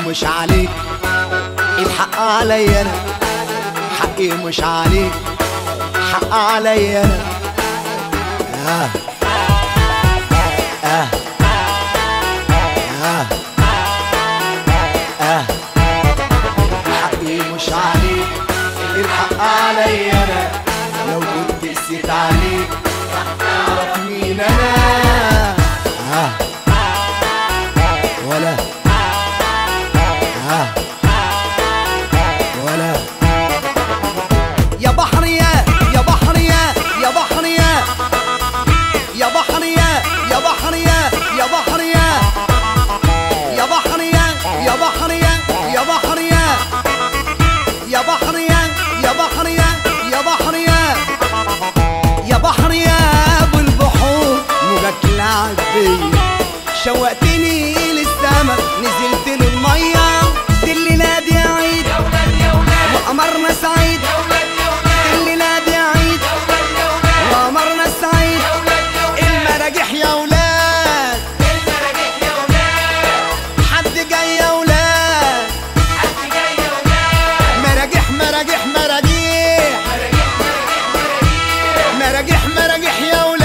مش عليك، الحق عليا انا، حقي مش عليك، حق عليا انا. حقي مش عليك، الحق عليا انا، لو كنت قسيت عليك راح تعرف مين انا. ولا ولا يا بحر يا بحر يا بحر يا بحر يا بحر يا بحر يا بحر يا بحر يا بحر يا بحر يا بحر يا بحر يا بحر يا ابو البحور، موجك لعب بيا، شوقتني للسما نزلت للميه، الليله دي عيد وقمرنا سعيد، الليله دي عيد وقمرنا سعيد، المراجح يا ولاد، حد جاي يا ولاد، مراجح مراجح مراجيح، مراجح مراجح يا ولاد.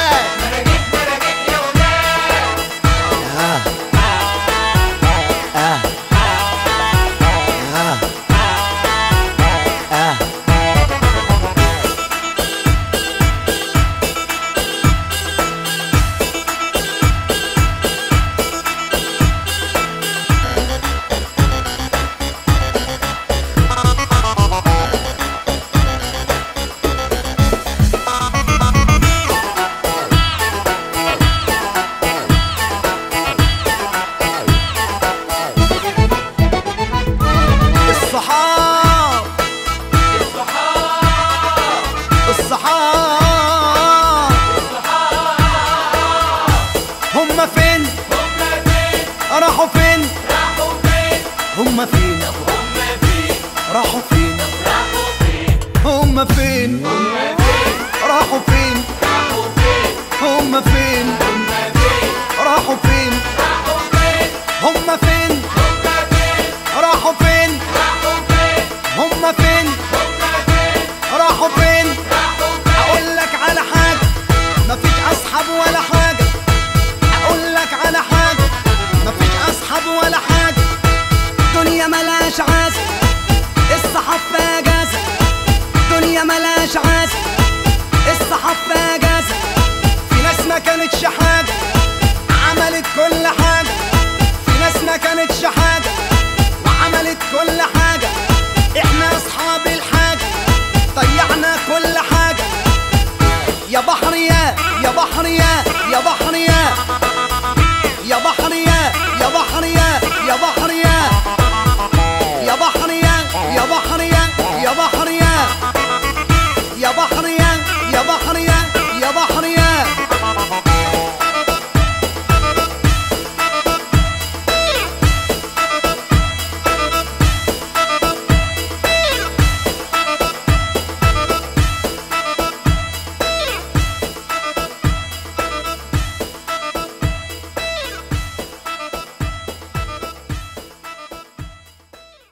هما فين؟ راحوا فين؟ هما فين؟ راحوا فين؟ هما فين؟ راحوا فين؟ هما فين؟ راحوا فين؟ هما فين؟ راحوا فين؟ هما فين؟ راحوا فين؟ اقول لك على حاجة، مفيش اصحاب ولا حاجة، اقول لك على حاجة، مفيش اصحاب ولا حاجة، دنيا ملاش عازة، الصحاب في اجازة، دنيا ملاش عازة، الصحاب في اجازة، في ناس ما كانتش حاجة عملت كل حاجة، في ناس ما كانتش حاجة وعملت كل حاجة، احنا اصحاب الحاجة ضيعنا كل حاجة. يا بحر يا بحر يا بحر